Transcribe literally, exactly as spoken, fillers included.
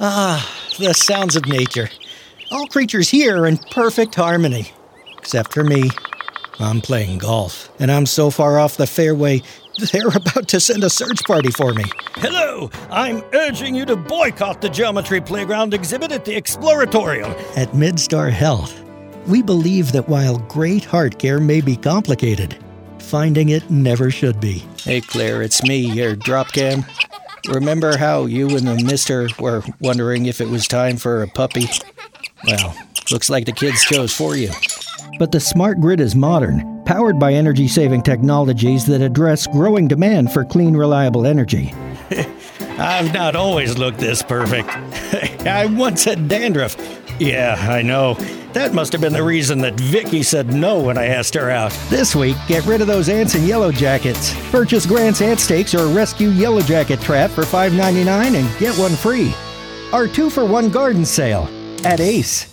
Ah, the sounds of nature. All creatures here are in perfect harmony. Except for me. I'm playing golf, and I'm so far off the fairway, they're about to send a search party for me. Hello! I'm urging you to boycott the Geometry Playground exhibit at the Exploratorium. At Midstar Health, we believe that while great heart care may be complicated, finding it never should be. Hey Claire, it's me, your drop cam. Remember how you and the mister were wondering if it was time for a puppy? Well, looks like the kids chose for you. But the smart grid is modern, powered by energy-saving technologies that address growing demand for clean, reliable energy. I've not always looked this perfect. I once had dandruff. Yeah, I know. That must have been the reason that Vicky said no when I asked her out. This week, get rid of those ants and yellow jackets. Purchase Grant's Ant Steaks or Rescue Yellow Jacket Trap for five ninety-nine and get one free. Our two for one garden sale at Ace.